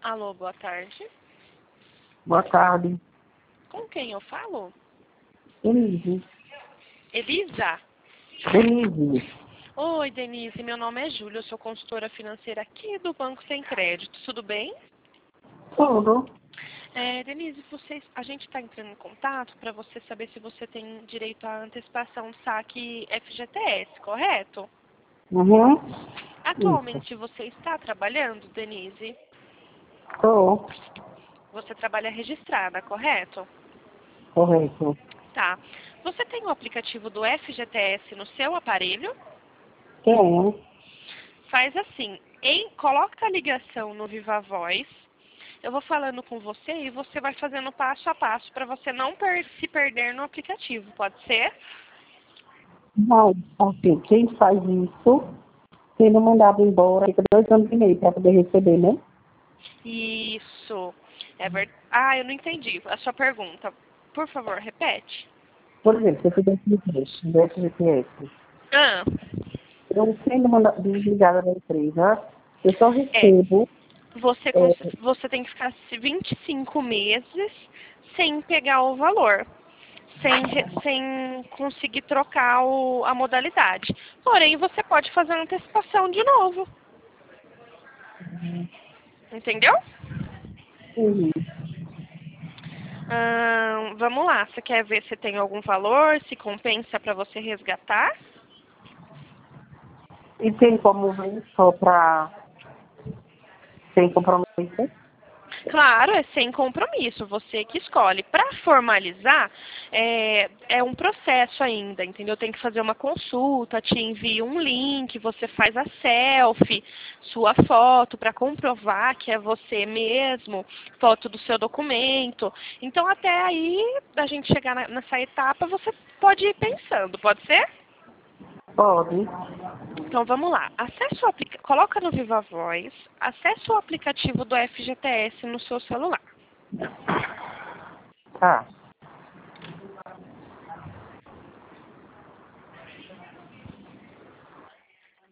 Alô, boa tarde. Boa tarde. Com quem eu falo? Denise. Elisa? Denise. Oi, Denise. Meu nome é Júlia. Eu sou consultora financeira aqui do Banco Sem Crédito. Tudo bem? Tudo. Denise, a gente está entrando em contato para você saber se você tem direito à antecipação do saque FGTS, correto? Uhum. Isso. Atualmente você está trabalhando, Denise? Tô. Você trabalha registrada, correto? Correto. Tá. Você tem o aplicativo do FGTS no seu aparelho? Tenho. Faz assim, coloca a ligação no Viva Voz. Eu vou falando com você e você vai fazendo passo a passo para você não se perder no aplicativo, pode ser? Mas, assim, quem faz isso, sendo mandado embora, fica 2 anos e meio para poder receber, né? Isso. É verdade. Ah, eu não entendi a sua pergunta. Por favor, repete. Por exemplo, se eu fizer do FGTS, Ah, eu sendo desligada da empresa, eu só é. recebo, Você tem que ficar 25 meses sem pegar o valor. Sem conseguir trocar a modalidade. Porém, você pode fazer a antecipação de novo. Entendeu? uhum. Vamos lá. Você quer ver se tem algum valor, se compensa para você resgatar? E tem como vir só para sem compromisso? Claro, é sem compromisso, você que escolhe. Para formalizar, é um processo ainda, entendeu? Tem que fazer uma consulta, te envia um link, você faz a selfie, sua foto para comprovar que é você mesmo, foto do seu documento. Então, até aí, da gente chegar nessa etapa, você pode ir pensando, pode ser? Pode. Então vamos lá. Coloca no Viva Voz, acesse o aplicativo do FGTS no seu celular. Tá.